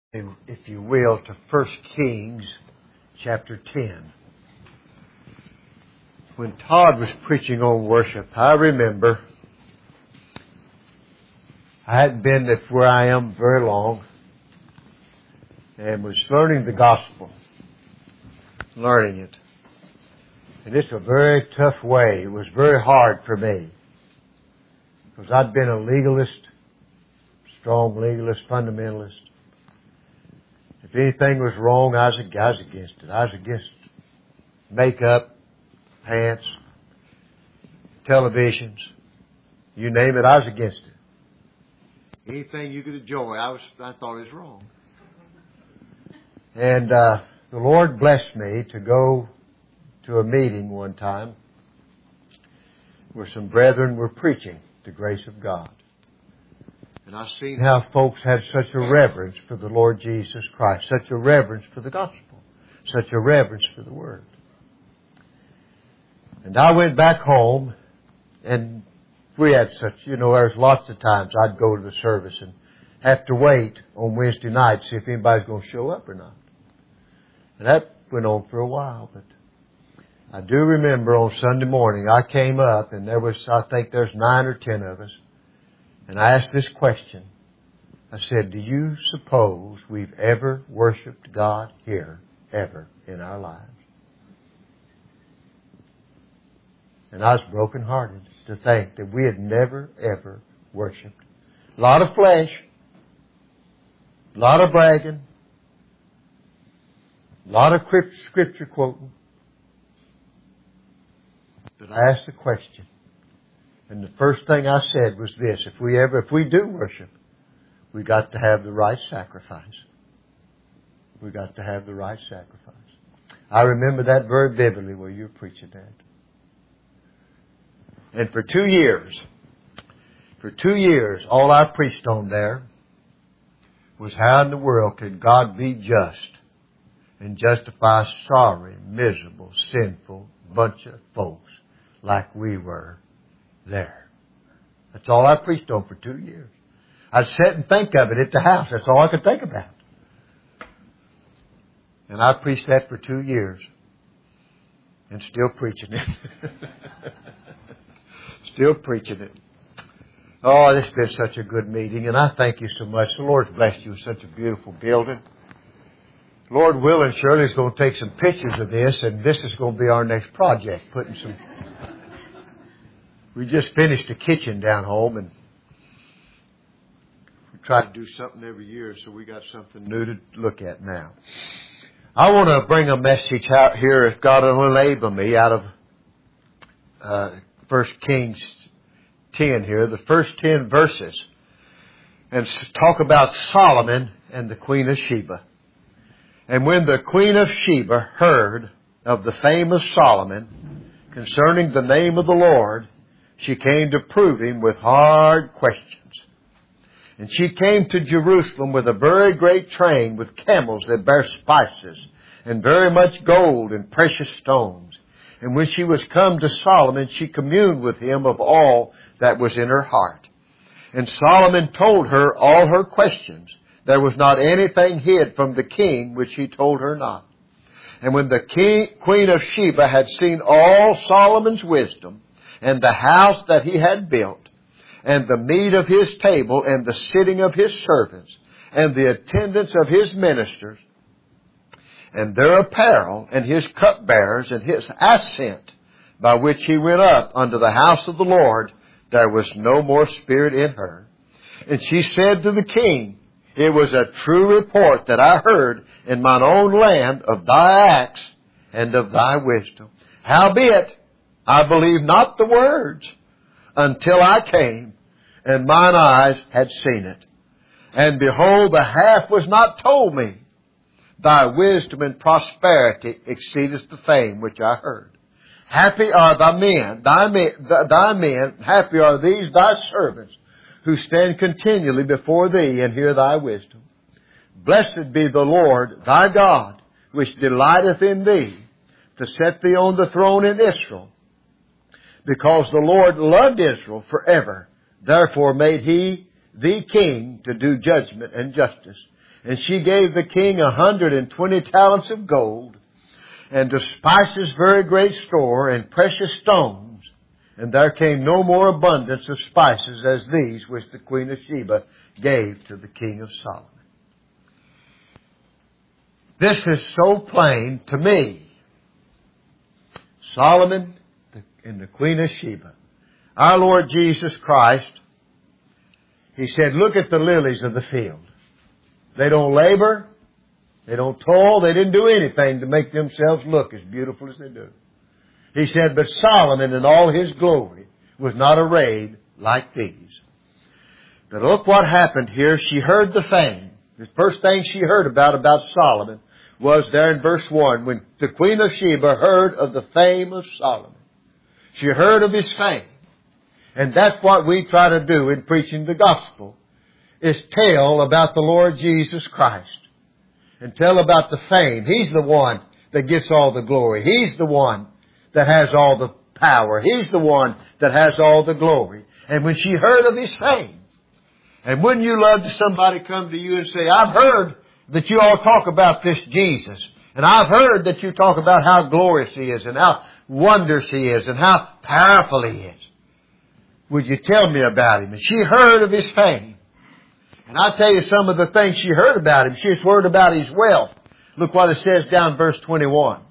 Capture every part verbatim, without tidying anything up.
If you will, to First Kings chapter ten. When Todd was preaching on worship, I remember I hadn't been at where I am very long and was learning the gospel, learning it. And it's a very tough way. It was very hard for me because I'd been a legalist, strong legalist, fundamentalist. If anything was wrong, I was, I was against it. I was against makeup, pants, televisions, you name it, I was against it. Anything you could enjoy, I was, I thought it was wrong. And uh, the Lord blessed me to go to a meeting one time where some brethren were preaching the grace of God. And I've seen how folks had such a reverence for the Lord Jesus Christ, such a reverence for the gospel, such a reverence for the Word. And I went back home, and we had such, you know, there's lots of times I'd go to the service and have to wait on Wednesday night to see if anybody's going to show up or not. And that went on for a while, but I do remember on Sunday morning I came up, and there was, I think there's nine or ten of us. And I asked this question. I said, do you suppose we've ever worshiped God here, ever, in our lives? And I was brokenhearted to think that we had never, ever worshiped. A lot of flesh, a lot of bragging, a lot of scripture quoting. But I asked the question. And the first thing I said was this: if we ever, if we do worship, we got to have the right sacrifice. We got to have the right sacrifice. I remember that very vividly where you were preaching that. And for two years, for two years, all I preached on there was how in the world could God be just and justify a sorry, miserable, sinful bunch of folks like we were there. That's all I preached on for two years. I'd sit and think of it at the house. That's all I could think about. And I preached that for two years. And still preaching it. Still preaching it. Oh, this has been such a good meeting. And I thank you so much. The Lord's blessed you with such a beautiful building. Lord willing, Shirley's going to take some pictures of this. And this is going to be our next project. Putting some... We just finished a kitchen down home, and we try to do something every year, so we got something new to look at now. I want to bring a message out here, if God will enable me, out of uh, First Kings ten here, the first ten verses, and talk about Solomon and the Queen of Sheba. And when the Queen of Sheba heard of the fame of Solomon concerning the name of the Lord, she came to prove him with hard questions. And she came to Jerusalem with a very great train with camels that bear spices and very much gold and precious stones. And when she was come to Solomon, she communed with him of all that was in her heart. And Solomon told her all her questions. There was not anything hid from the king which he told her not. And when the king, Queen of Sheba had seen all Solomon's wisdom, and the house that he had built, and the meat of his table, and the sitting of his servants, and the attendance of his ministers, and their apparel, and his cupbearers, and his ascent, by which he went up unto the house of the Lord, there was no more spirit in her. And she said to the king, it was a true report that I heard in mine own land of thy acts and of thy wisdom. Howbeit, I believed not the words until I came, and mine eyes had seen it. And behold, the half was not told me. Thy wisdom and prosperity exceedeth the fame which I heard. Happy are thy men, thy men, thy men, happy are these thy servants, who stand continually before thee and hear thy wisdom. Blessed be the Lord thy God, which delighteth in thee, to set thee on the throne in Israel. Because the Lord loved Israel forever, therefore made he thee king to do judgment and justice. And she gave the king a hundred and twenty talents of gold, and to spices very great store, and precious stones. And there came no more abundance of spices as these which the queen of Sheba gave to the king of Solomon. This is so plain to me. Solomon and the queen of Sheba. Our Lord Jesus Christ, He said, look at the lilies of the field. They don't labor. They don't toil. They didn't do anything to make themselves look as beautiful as they do. He said, but Solomon in all his glory was not arrayed like these. But look what happened here. She heard the fame. The first thing she heard about, about Solomon was there in verse one, when the queen of Sheba heard of the fame of Solomon. She heard of his fame. And that's what we try to do in preaching the gospel, is tell about the Lord Jesus Christ. And tell about the fame. He's the one that gets all the glory. He's the one that has all the power. He's the one that has all the glory. And when she heard of his fame, and wouldn't you love to somebody come to you and say, I've heard that you all talk about this Jesus. And I've heard that you talk about how glorious He is and how wondrous He is and how powerful He is. Would you tell me about Him? And she heard of His fame. And I'll tell you some of the things she heard about Him. She's heard about His wealth. Look what it says down in verse twenty-one.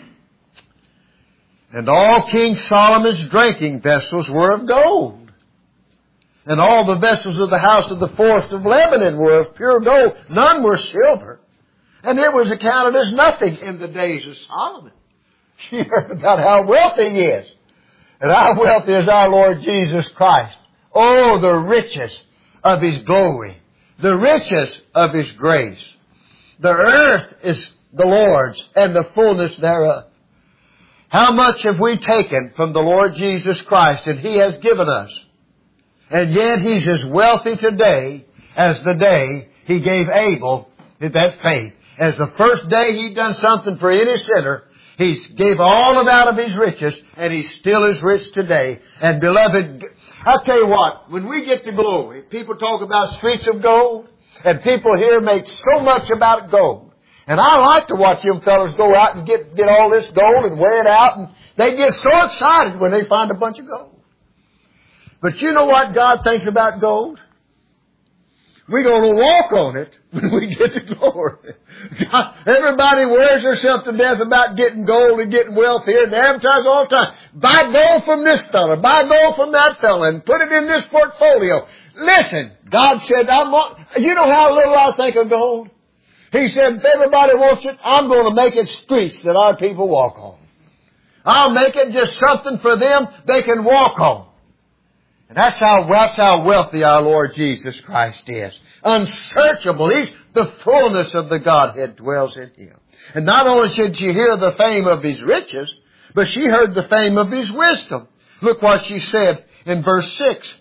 And all King Solomon's drinking vessels were of gold. And all the vessels of the house of the forest of Lebanon were of pure gold. None were silver. And it was accounted as nothing in the days of Solomon. She heard about how wealthy he is. And how wealthy is our Lord Jesus Christ. Oh, the riches of His glory. The riches of His grace. The earth is the Lord's and the fullness thereof. How much have we taken from the Lord Jesus Christ and He has given us? And yet He's as wealthy today as the day He gave Abel that faith. As the first day He'd done something for any sinner, He gave all of out of His riches, and He's still as rich today. And beloved, I'll tell you what, when we get to glory, people talk about streets of gold, and people here make so much about gold. And I like to watch them fellas go out and get, get all this gold and weigh it out, and they get so excited when they find a bunch of gold. But you know what God thinks about gold? We're going to walk on it when we get to glory. God, everybody wears herself to death about getting gold and getting wealth here, and they advertise all the time. Buy gold from this fella, buy gold from that fella, and put it in this portfolio. Listen, God said, I'm, you know how little I think of gold? He said, if everybody wants it, I'm going to make it streets that our people walk on. I'll make it just something for them they can walk on. And that's how, that's how wealthy our Lord Jesus Christ is. Unsearchable. He's the fullness of the Godhead dwells in Him. And not only did she hear the fame of His riches, but she heard the fame of His wisdom. Look what she said in verse six.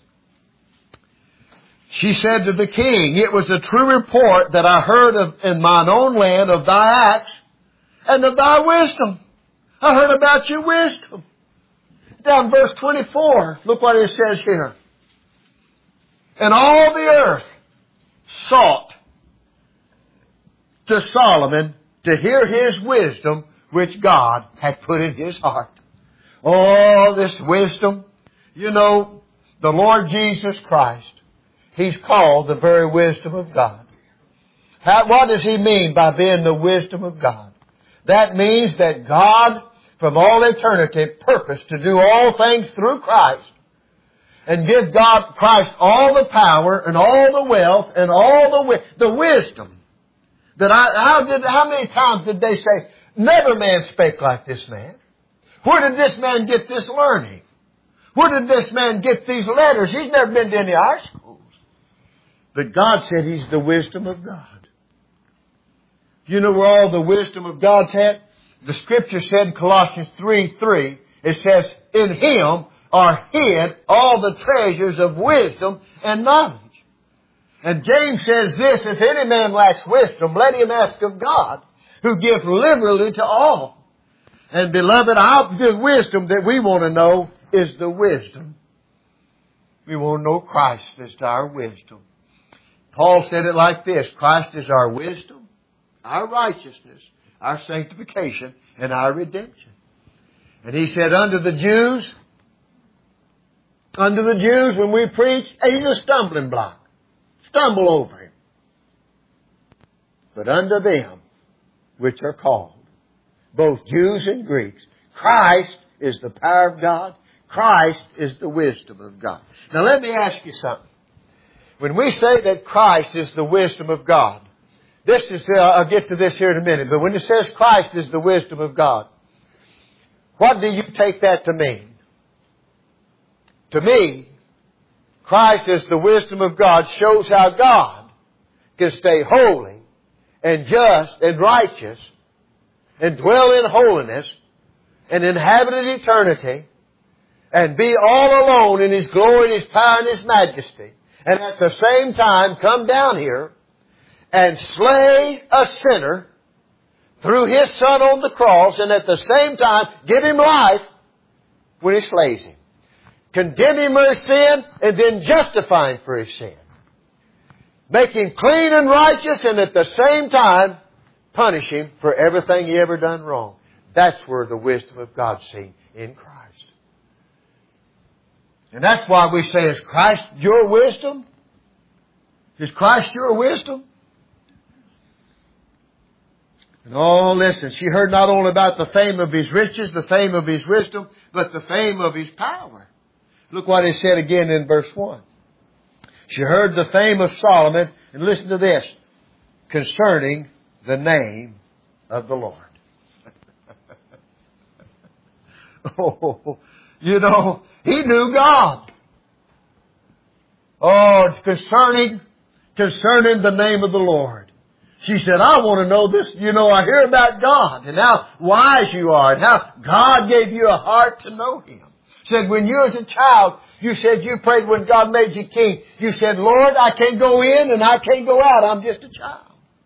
She said to the king, it was a true report that I heard of in mine own land of thy acts and of thy wisdom. I heard about your wisdom. Down verse twenty-four, look what it says here. And all the earth sought to Solomon to hear his wisdom which God had put in his heart. Oh, this wisdom. You know, the Lord Jesus Christ, He's called the very wisdom of God. How, what does He mean by being the wisdom of God? That means that God, from all eternity, purposed to do all things through Christ and give God, Christ, all the power and all the wealth and all the wi- the wisdom. That I, how did, how many times did they say, never man spake like this man? Where did this man get this learning? Where did this man get these letters? He's never been to any of our schools. But God said He's the wisdom of God. You know where all the wisdom of God's at? The Scripture said in Colossians three three, it says, in Him are hid all the treasures of wisdom and knowledge. And James says this, if any man lacks wisdom, let him ask of God, who gives liberally to all. And beloved, our, the wisdom that we want to know is the wisdom. We want to know Christ as to our wisdom. Paul said it like this: Christ is our wisdom, our righteousness, our sanctification, and our redemption. And he said, unto the Jews, unto the Jews, when we preach, he's a stumbling block. Stumble over him. But unto them which are called, both Jews and Greeks, Christ is the power of God. Christ is the wisdom of God. Now let me ask you something. When we say that Christ is the wisdom of God, this is, uh, I'll get to this here in a minute, but when it says Christ is the wisdom of God, what do you take that to mean? To me, Christ is the wisdom of God shows how God can stay holy and just and righteous and dwell in holiness and inhabit eternity and be all alone in His glory, His power, and His majesty, and at the same time come down here and slay a sinner through His Son on the cross, and at the same time give him life when He slays him. Condemn him for his sin and then justify him for his sin. Make him clean and righteous, and at the same time punish him for everything he ever done wrong. That's where the wisdom of God's seen in Christ. And that's why we say, is Christ your wisdom? Is Christ your wisdom? And oh, listen, she heard not only about the fame of His riches, the fame of His wisdom, but the fame of His power. Look what it said again in verse one. She heard the fame of Solomon, and listen to this, concerning the name of the Lord. Oh, you know, he knew God. Oh, it's concerning, concerning the name of the Lord. She said, I want to know this. You know, I hear about God and how wise you are and how God gave you a heart to know Him. Said when you was a child, you said you prayed when God made you king. You said, Lord, I can't go in and I can't go out. I'm just a child.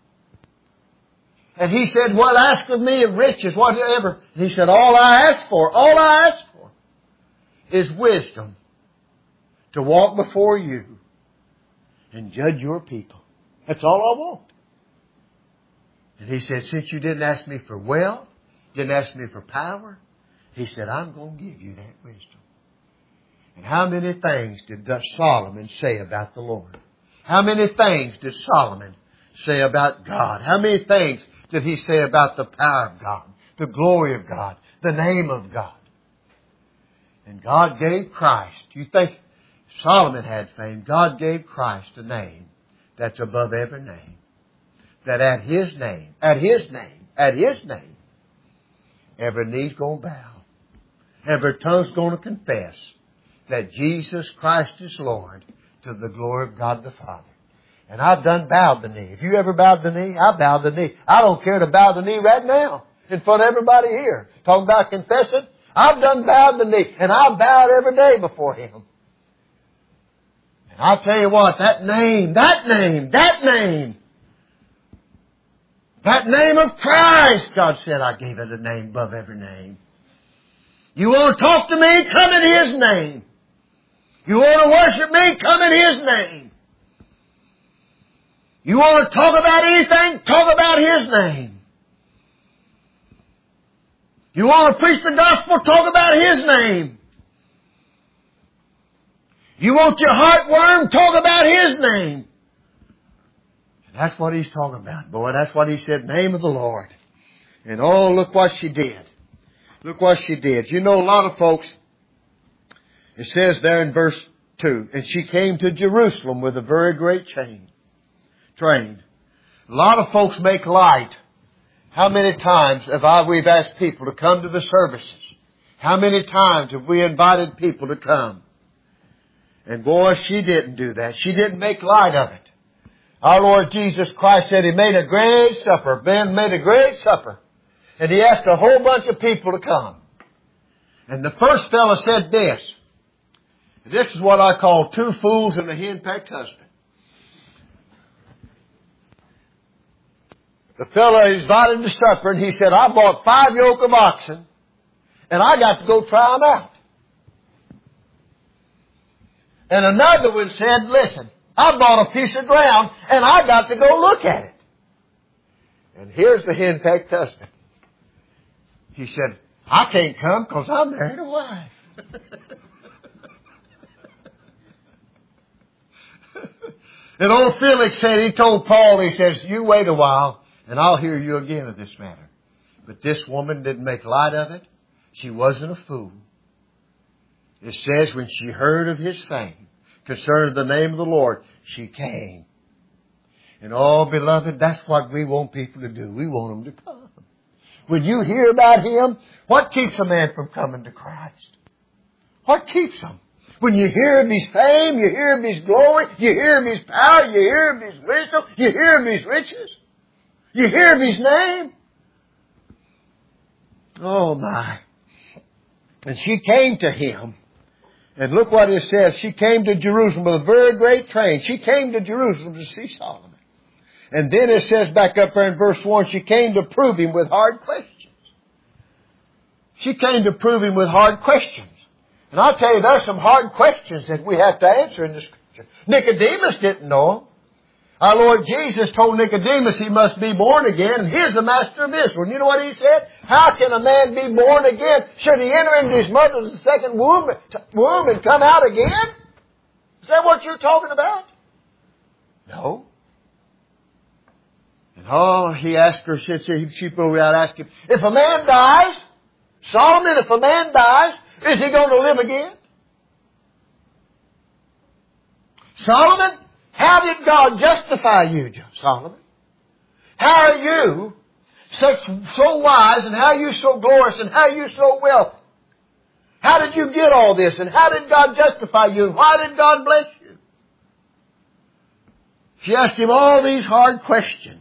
And He said, what ask of me of riches, whatever. And He said, all I ask for, all I ask for is wisdom to walk before you and judge your people. That's all I want. And He said, since you didn't ask me for wealth, didn't ask me for power, He said, I'm going to give you that wisdom. And how many things did Solomon say about the Lord? How many things did Solomon say about God? How many things did he say about the power of God, the glory of God, the name of God? And God gave Christ. You think Solomon had fame? God gave Christ a name that's above every name. That at His name, at His name, at His name, every knee's going to bow. Every tongue's going to confess that Jesus Christ is Lord to the glory of God the Father. And I've done bowed the knee. If you ever bowed the knee, I bowed the knee. I don't care to bow the knee right now in front of everybody here. Talking about confessing. I've done bowed the knee. And I bowed every day before Him. And I'll tell you what, that name, that name, that name, that name of Christ, God said, I gave it a name above every name. You want to talk to me? Come in His name. You want to worship me? Come in His name. You want to talk about anything? Talk about His name. You want to preach the gospel? Talk about His name. You want your heartworm? Talk about His name. That's what He's talking about, boy. That's what He said, name of the Lord. And oh, look what she did. Look what she did. You know, a lot of folks, it says there in verse two, and she came to Jerusalem with a very great chain, train. A lot of folks make light. How many times have I, we've asked people to come to the services? How many times have we invited people to come? And boy, she didn't do that. She didn't make light of it. Our Lord Jesus Christ said He made a great supper. Ben made a great supper. And He asked a whole bunch of people to come. And the first fellow said this. This is what I call two fools and a henpecked husband. The fellow invited to supper, and he said, I bought five yoke of oxen, and I got to go try them out. And another one said, listen, I bought a piece of ground and I got to go look at it. And here's the henpecked husband. He said, I can't come because I'm married a wife. And old Felix said, he told Paul, he says, you wait a while and I'll hear you again of this matter. But this woman didn't make light of it. She wasn't a fool. It says when she heard of his fame concerning the name of the Lord, she came. And oh, beloved, that's what we want people to do. We want them to come. When you hear about Him, what keeps a man from coming to Christ? What keeps him? When you hear of His fame, you hear of His glory, you hear of His power, you hear of His wisdom, you hear of His riches, you hear of His name. Oh my. And she came to Him. And look what it says. She came to Jerusalem with a very great train. She came to Jerusalem to see Solomon. And then it says back up there in verse one, she came to prove Him with hard questions. She came to prove Him with hard questions. And I'll tell you, there's some hard questions that we have to answer in the Scripture. Nicodemus didn't know them. Our Lord Jesus told Nicodemus he must be born again, and he's the master of Israel. And you know what He said? How can a man be born again? Should he enter into his mother's second womb, womb and come out again? Is that what you're talking about? No. And oh, he asked her, she, she, she probably out asked him, if a man dies, Solomon, if a man dies, is he going to live again? Solomon, how did God justify you, Solomon? How are you such so wise, and how are you so glorious, and how are you so wealthy? How did you get all this, and how did God justify you, and why did God bless you? She asked him all these hard questions.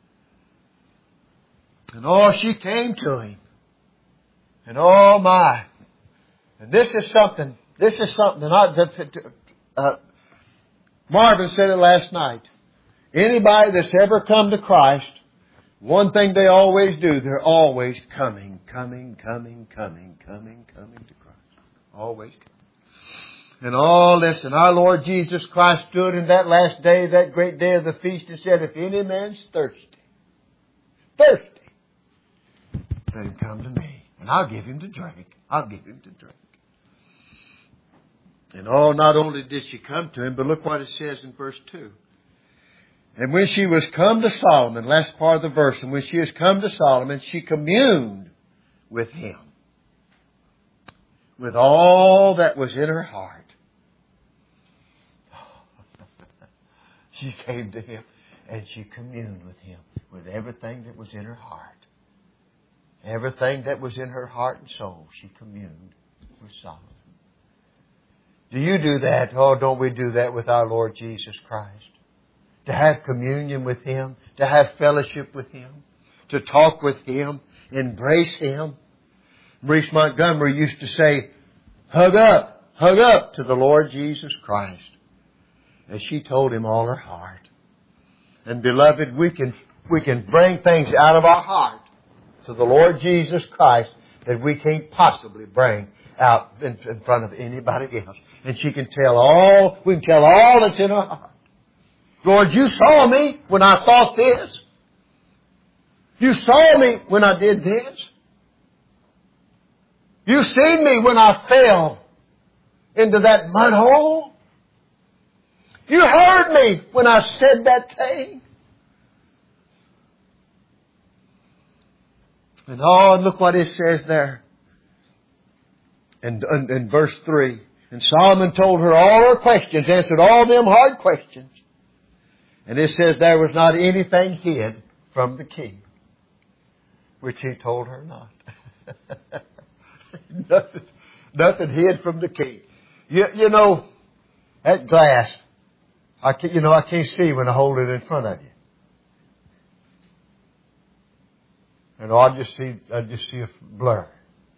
And oh, she came to him. And oh my. And this is something, this is something that I, uh, Marvin said it last night. Anybody that's ever come to Christ, one thing they always do, they're always coming, coming, coming, coming, coming, coming to Christ. Always coming. And all this, and our Lord Jesus Christ stood in that last day, that great day of the feast, and said, if any man's thirsty, thirsty, let him come to me, and I'll give him to drink. I'll give him to drink. And oh, not only did she come to him, but look what it says in verse two. And when she was come to Solomon, last part of the verse, and when she was come to Solomon, she communed with him, with all that was in her heart. She came to him, and she communed with him, with everything that was in her heart. Everything that was in her heart and soul, she communed with Solomon. Do you do that? Oh, don't we do that with our Lord Jesus Christ? To have communion with Him, to have fellowship with Him, to talk with Him, embrace Him. Maurice Montgomery used to say, hug up, hug up to the Lord Jesus Christ. And she told him all her heart. And beloved, we can, we can bring things out of our heart to the Lord Jesus Christ that we can't possibly bring out in, in front of anybody else. And she can tell all, we can tell all that's in her heart. Lord, you saw me when I thought this. You saw me when I did this. You seen me when I fell into that mud hole. You heard me when I said that thing. And oh, and look what it says there. In, in, in verse three. And Solomon told her all her questions, answered all them hard questions. And it says there was not anything hid from the king, which he told her not. nothing, nothing hid from the king. You, you know, that glass, I can't, you know, I can't see when I hold it in front of you. And I just see, I just see a blur.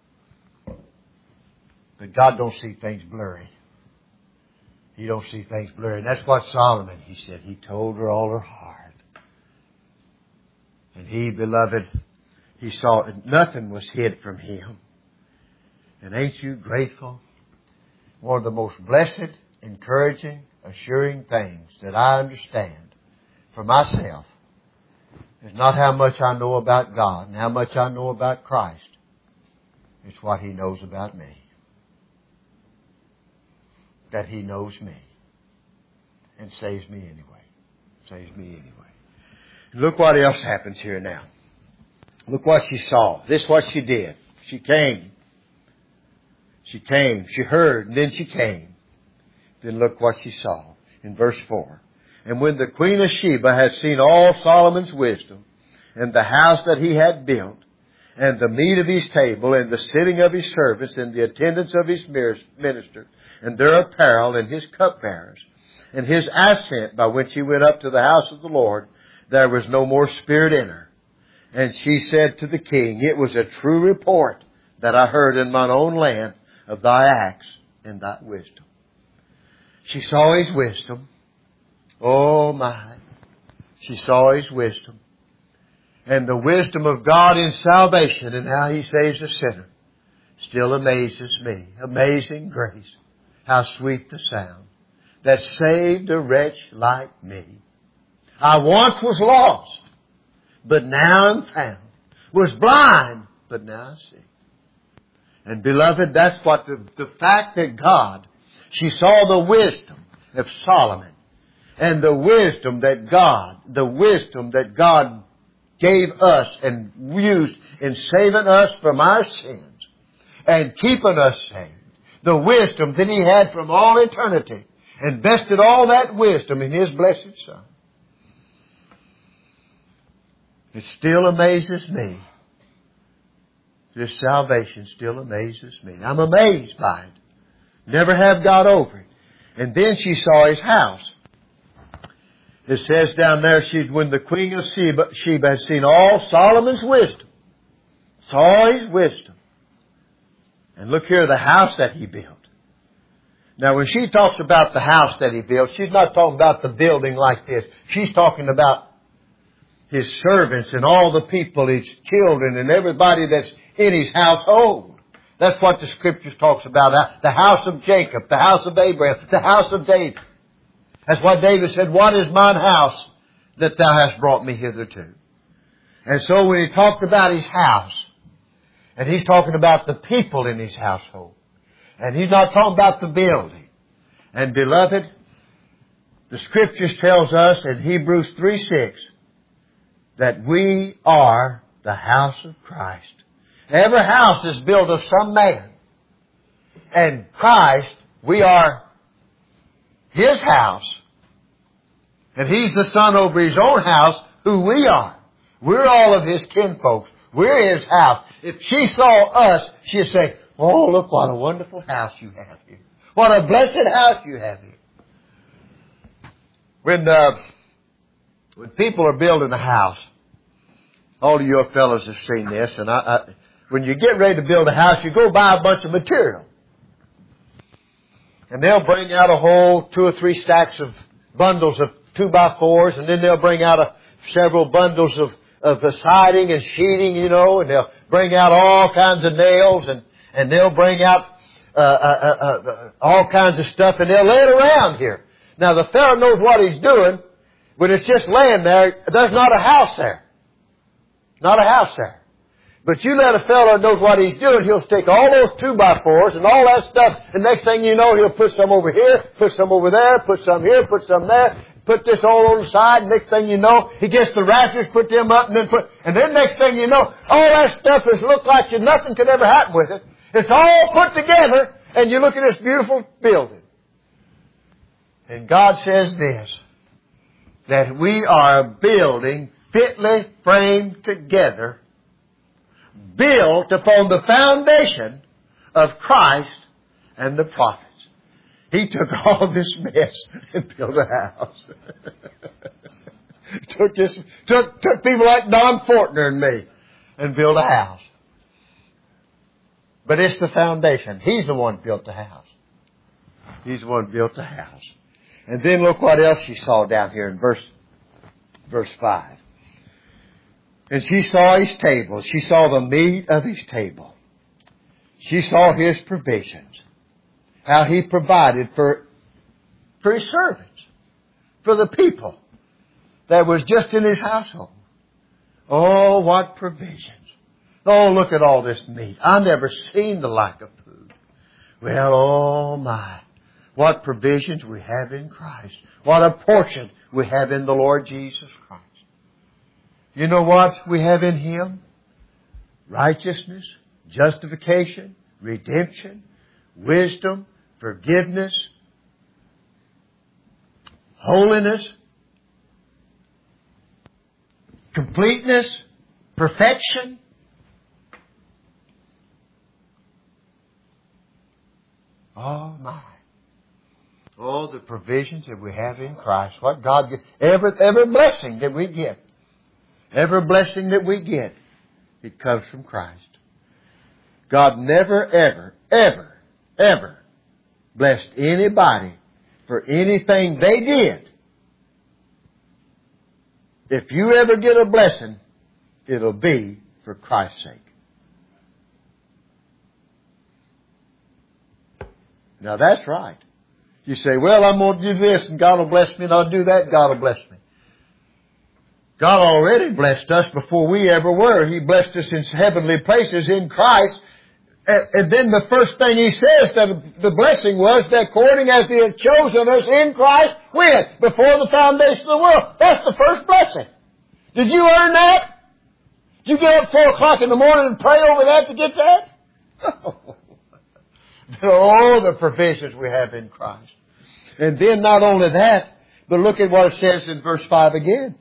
But God don't see things blurry. He don't see things blurry. And that's what Solomon, he said, he told her all her heart. And he, beloved, he saw nothing was hid from him. And ain't you grateful? One of the most blessed, encouraging, assuring things that I understand for myself is not how much I know about God and how much I know about Christ. It's what He knows about me. That He knows me. And saves me anyway. Saves me anyway. Look what else happens here now. Look what she saw. This is what she did. She came. She came. She heard, and then she came. Then look what she saw in verse four. And when the Queen of Sheba had seen all Solomon's wisdom, and the house that he had built, and the meat of his table, and the sitting of his servants, and the attendance of his ministers, and their apparel, and his cupbearers, and his ascent by which he went up to the house of the Lord, there was no more spirit in her. And she said to the king, it was a true report that I heard in mine own land of thy acts and thy wisdom. She saw his wisdom. Oh my. She saw his wisdom. And the wisdom of God in salvation and how He saves a sinner still amazes me. Amazing grace. How sweet the sound that saved a wretch like me. I once was lost, but now I'm found. Was blind, but now I see. And beloved, that's what the, the fact that God, she saw the wisdom of Solomon and the wisdom that God, the wisdom that God gave us and used in saving us from our sins and keeping us saved. The wisdom that He had from all eternity. Invested all that wisdom in His blessed Son. It still amazes me. This salvation still amazes me. I'm amazed by it. Never have got over it. And then she saw His house. It says down there, she, when the Queen of Sheba, Sheba had seen all Solomon's wisdom, saw his wisdom. And look here, the house that he built. Now when she talks about the house that he built, she's not talking about the building like this. She's talking about his servants and all the people, his children and everybody that's in his household. That's what the Scriptures talks about. The house of Jacob, the house of Abraham, the house of David. That's why David said, what is mine house that thou hast brought me hitherto? And so when he talked about his house, and he's talking about the people in his household, and he's not talking about the building. And beloved, the Scriptures tells us in Hebrews three six that we are the house of Christ. Every house is built of some man. And Christ, we are His house. And He's the Son over His own house, who we are. We're all of His kinfolks. We're His house. If she saw us, she'd say, oh, look what a wonderful house you have here. What a blessed house you have here. When, uh, when people are building a house, all of you fellows have seen this, and I, I, when you get ready to build a house, you go buy a bunch of material. And they'll bring out a whole two or three stacks of bundles of two by fours, and then they'll bring out a, several bundles of, of the siding and sheeting, you know, and they'll bring out all kinds of nails, and, and they'll bring out uh, uh, uh, uh, all kinds of stuff, and they'll lay it around here. Now, the fellow knows what he's doing. When it's just laying there, there's not a house there. Not a house there. But you let a fellow knows what he's doing, he'll stick all those two by fours and all that stuff, and next thing you know, he'll put some over here, put some over there, put some here, put some there, put this all on the side, and next thing you know, he gets the rafters, put them up, and then put, and then next thing you know, all that stuff has looked like nothing could ever happen with it. It's all put together, and you look at this beautiful building. And God says this, that we are building fitly framed together, built upon the foundation of Christ and the prophets. He took all this mess and built a house. took this, took, took people like Don Fortner and me and built a house. But it's the foundation. He's the one who built the house. He's the one who built the house. And then look what else she saw down here in verse, verse five. And she saw His table. She saw the meat of His table. She saw His provisions. How He provided for for His servants, for the people that was just in His household. Oh, what provisions. Oh, look at all this meat. I've never seen the like of food. Well, oh my. What provisions we have in Christ. What a portion we have in the Lord Jesus Christ. You know what we have in Him? Righteousness, justification, redemption, wisdom, forgiveness, holiness, completeness, perfection. Oh my. Oh, the provisions that we have in Christ. What God gives. Every, every blessing that we get. Every blessing that we get. It comes from Christ. God never, ever, ever, ever blessed anybody for anything they did. If you ever get a blessing, it'll be for Christ's sake. Now that's right. You say, well, I'm going to do this and God will bless me, and I'll do that and God will bless me. God already blessed us before we ever were. He blessed us in heavenly places in Christ. And then the first thing He says that the blessing was that according as He had chosen us in Christ, when? Before the foundation of the world. That's the first blessing. Did you earn that? Did you get up four o'clock in the morning and pray over that to get that? Oh, the provisions we have in Christ. And then not only that, but look at what it says in verse five again.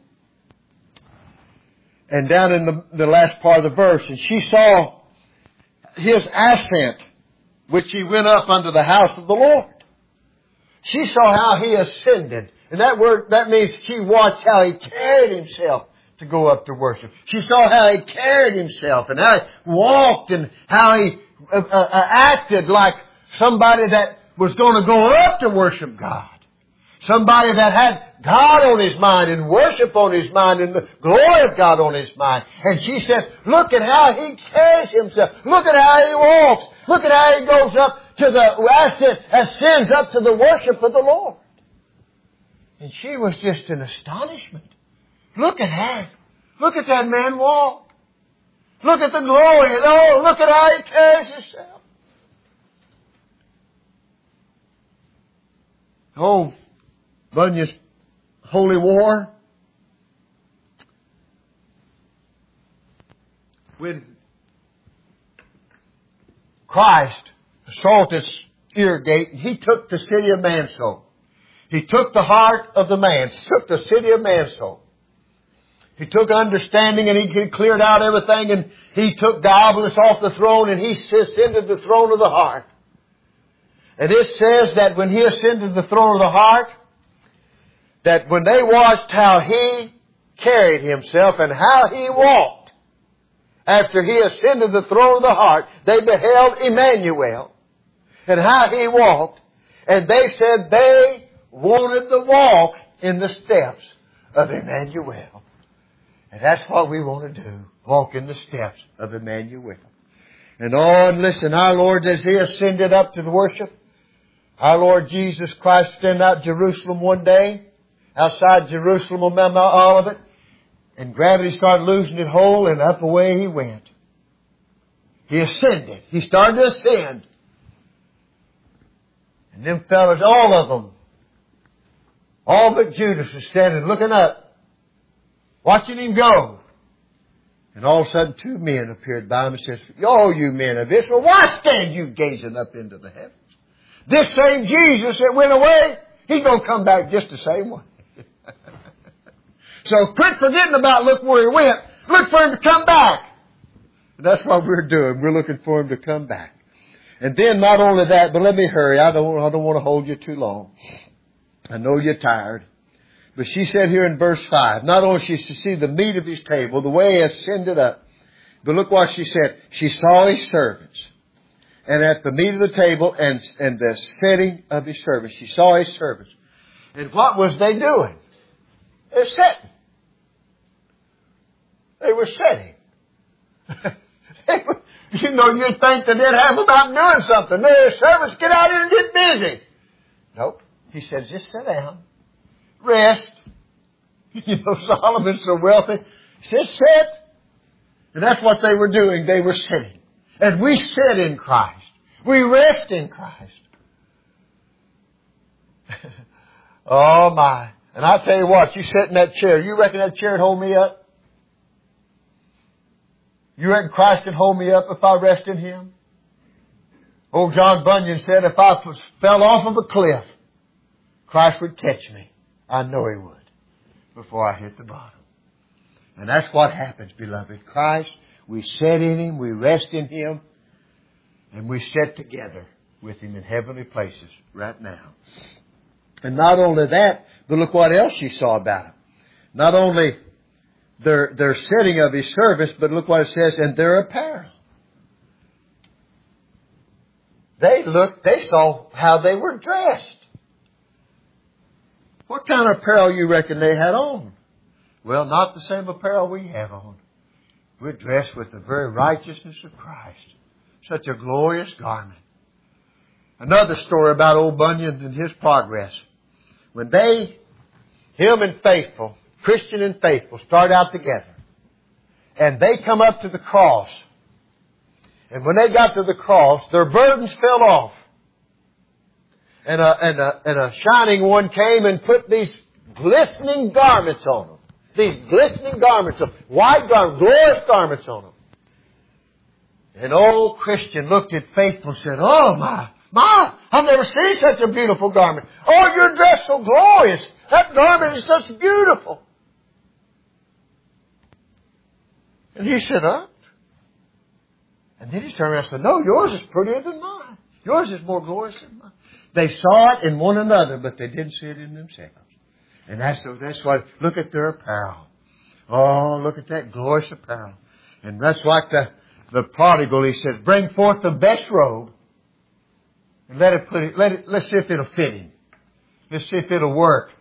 And down in the, the last part of the verse, and she saw His ascent, which He went up unto the house of the Lord. She saw how He ascended. And that word, that means she watched how He carried Himself to go up to worship. She saw how He carried Himself and how He walked and how He uh, uh, acted like somebody that was going to go up to worship God. Somebody that had God on his mind and worship on his mind and the glory of God on his mind. And she said, look at how he carries himself. Look at how he walks. Look at how he goes up to the, ascends up to the worship of the Lord. And she was just in astonishment. Look at that. Look at that man walk. Look at the glory. Oh, look at how he carries himself. Oh, Bunyan's Holy War. When Christ assaulted Ear Gate, He took the city of Mansoul. He took the heart of the man, took the city of Mansoul. He took understanding and He cleared out everything, and He took Diabolus off the throne and He ascended the throne of the heart. And it says that when He ascended the throne of the heart, that when they watched how He carried Himself and how He walked, after He ascended the throne of the heart, they beheld Emmanuel and how He walked, and they said they wanted to walk in the steps of Emmanuel. And that's what we want to do, walk in the steps of Emmanuel. And oh, and listen, our Lord, as He ascended up to the worship, our Lord Jesus Christ stand out Jerusalem one day, outside Jerusalem on Mount Olivet, and gravity started losing its hold, and up away He went. He ascended. He started to ascend. And them fellas, all of them, all but Judas was standing looking up, watching Him go. And all of a sudden two men appeared by Him and said, oh, you men of Israel, why stand you gazing up into the heavens? This same Jesus that went away, He's going to come back just the same way. So quit forgetting about look where He went. Look for Him to come back. And that's what we're doing. We're looking for Him to come back. And then not only that, but let me hurry. I don't, I don't want to hold you too long. I know you're tired. But she said here in verse five, not only she to see the meat of His table, the way He ascended up, but look what she said. She saw His servants. And at the meat of the table and, and the setting of His servants. She saw His servants. And what was they doing? They were sitting. They were sitting. they were, you know, you'd think that they'd have them out doing something. Their servants, get out here and get busy. Nope. He said, just sit down. Rest. You know, Solomon's so wealthy. He said, sit. And that's what they were doing. They were sitting. And we sit in Christ. We rest in Christ. Oh my. And I'll tell you what, you sit in that chair. You reckon that chair would hold me up? You reckon Christ could hold me up if I rest in Him? Old John Bunyan said, if I fell off of a cliff, Christ would catch me. I know He would before I hit the bottom. And that's what happens, beloved. Christ, we sit in Him, we rest in Him, and we sit together with Him in heavenly places right now. And not only that, but look what else she saw about Him. Not only their, their sitting of His service, but look what it says, and their apparel. They looked, they saw how they were dressed. What kind of apparel you reckon they had on? Well, not the same apparel we have on. We're dressed with the very righteousness of Christ. Such a glorious garment. Another story about old Bunyan and his progress. When they, him and Faithful, Christian and Faithful, start out together. And they come up to the cross. And when they got to the cross, their burdens fell off. And a, and a, and a shining one came and put these glistening garments on them. These glistening garments, of white garments, glorious garments on them. And old Christian looked at Faithful and said, oh my, my, I've never seen such a beautiful garment. Oh, you're dressed so glorious. That garment is such beautiful. And he said, huh? And then he turned around and said, no, yours is prettier than mine. Yours is more glorious than mine. They saw it in one another, but they didn't see it in themselves. And that's, that's why, look at their apparel. Oh, look at that glorious apparel. And that's like the, the prodigal, he said, bring forth the best robe. And let it put it, let it, let's see if it'll fit him. Let's see if it'll work.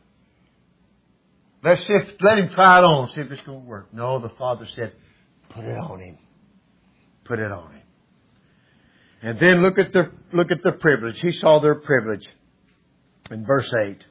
Let's see if, let him try it on, see if it's going to work. No, the Father said, put it on him. Put it on him. And then look at the, look at the privilege. He saw their privilege in verse eight.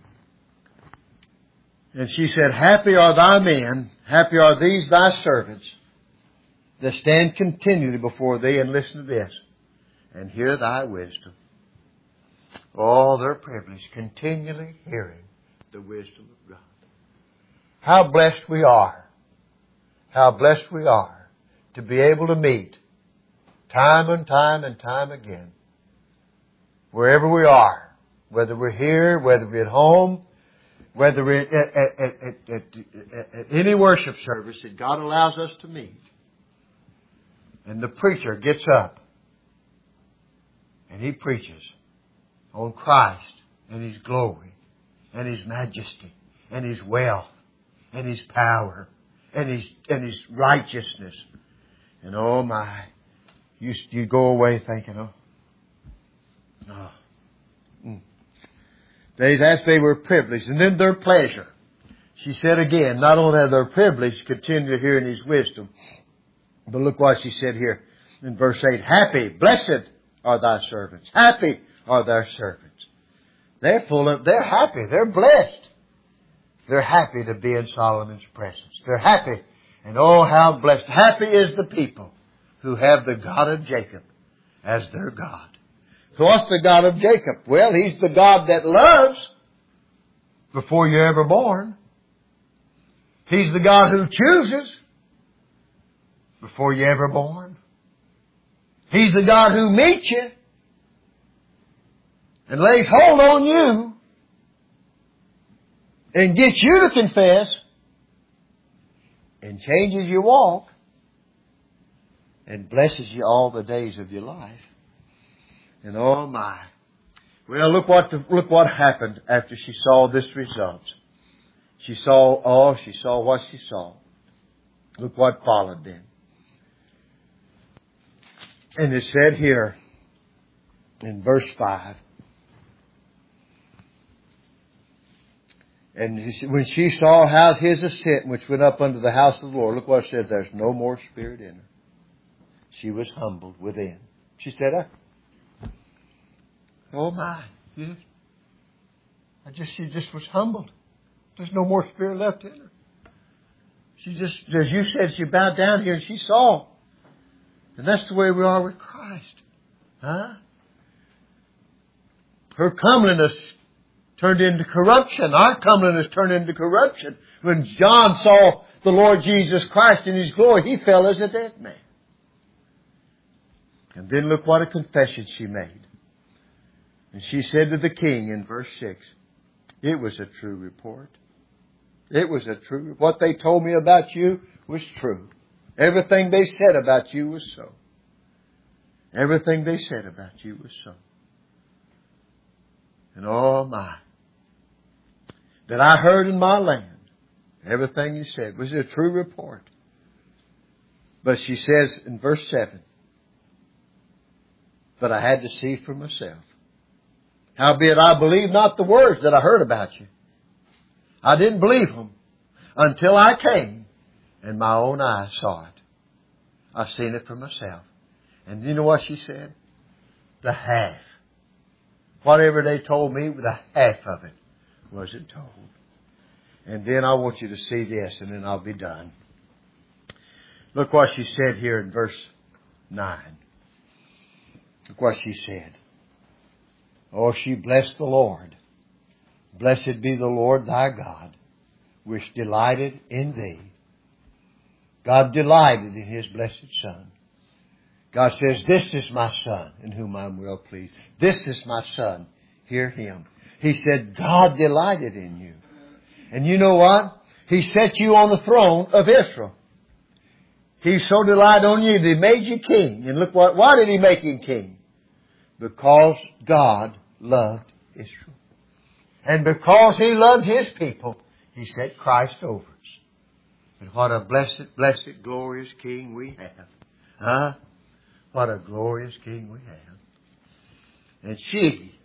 And she said, happy are thy men, happy are these thy servants that stand continually before thee, and listen to this, and hear thy wisdom. All their privilege, continually hearing the wisdom of God. How blessed we are. How blessed we are to be able to meet time and time and time again, wherever we are, whether we're here, whether we're at home, whether we're at, at, at, at, at any worship service that God allows us to meet. And the preacher gets up and he preaches on Christ and His glory and His majesty and His wealth and His power and His, and His righteousness. And oh my, you, you go away thinking, oh, oh. Mm. They, that they were privileged. And then their pleasure. She said again, not only are their privilege, continue hearing His wisdom, but look what she said here in verse eight. Happy, blessed are thy servants. Happy are thy servants. They're full of, they're happy. They're blessed. They're happy to be in Solomon's presence. They're happy. And oh, how blessed. Happy is the people who have the God of Jacob as their God. So what's the God of Jacob? Well, He's the God that loves before you're ever born. He's the God who chooses before you're ever born. He's the God who meets you and lays hold on you and gets you to confess and changes your walk and blesses you all the days of your life. And oh my. Well, look what the, look what happened after she saw this result. She saw, oh, she saw what she saw. Look what followed then. And it said here in verse five. And when she saw how his ascent, which went up unto the house of the Lord, look what it said, there's no more spirit in her. She was humbled within. She said, oh, oh my, yes. I just, she just was humbled. There's no more spirit left in her. She just, as you said, she bowed down here and she saw. And that's the way we are with Christ. Huh? Her comeliness turned into corruption. Our comeliness turned into corruption. When John saw the Lord Jesus Christ in His glory, he fell as a dead man. And then look what a confession she made. And she said to the king in verse six, it was a true report. It was a true. What they told me about you was true. Everything they said about you was so. Everything they said about you was so. And oh my, that I heard in my land, everything you said was a true report. But she says in verse seven, but I had to see for myself. Howbeit I believe not the words that I heard about you. I didn't believe them until I came and my own eyes saw it. I seen it for myself. And you know what she said? The half. Whatever they told me, the half of it wasn't told. And then I want you to see this, and then I'll be done. Look what she said here in verse nine. Look what she said. Oh, she blessed the Lord. Blessed be the Lord thy God, which delighted in thee. God delighted in His blessed Son. God says, this is my Son in whom I'm well pleased. This is my Son. Hear Him. He said, God delighted in you. And you know what? He set you on the throne of Israel. He so delighted on you that He made you king. And look what, why did He make him king? Because God loved Israel. And because He loved His people, He set Christ over us. And what a blessed, blessed, glorious King we have. Huh? What a glorious King we have. And she,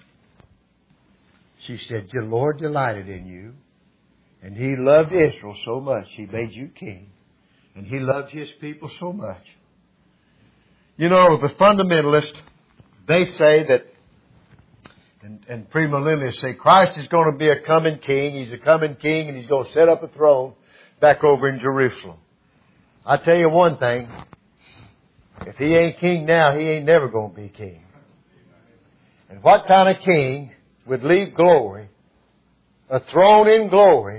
she said, the Lord delighted in you. And He loved Israel so much, He made you king. And He loved His people so much. You know, the fundamentalists, they say that, and, and premillennialists say, Christ is going to be a coming king. He's a coming king and He's going to set up a throne back over in Jerusalem. I tell you one thing. If He ain't king now, He ain't never going to be king. And what kind of king would leave glory, a throne in glory,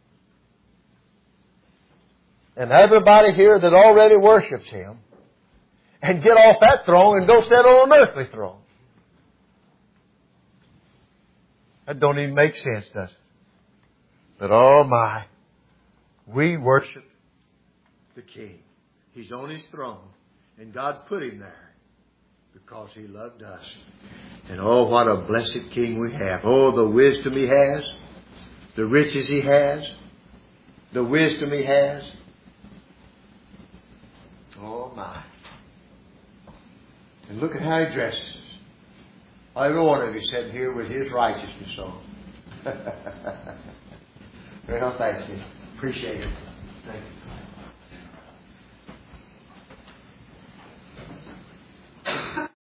and everybody here that already worships Him, and get off that throne and go sit on an earthly throne? That don't even make sense, does it? But oh my, we worship the King. He's on His throne. And God put Him there because He loved us. And oh, what a blessed King we have. Oh, the wisdom He has. The riches He has. The wisdom He has. Oh my. And look at how He dresses us. Every one of you sitting here with His righteousness on. Well, thank you. Appreciate it.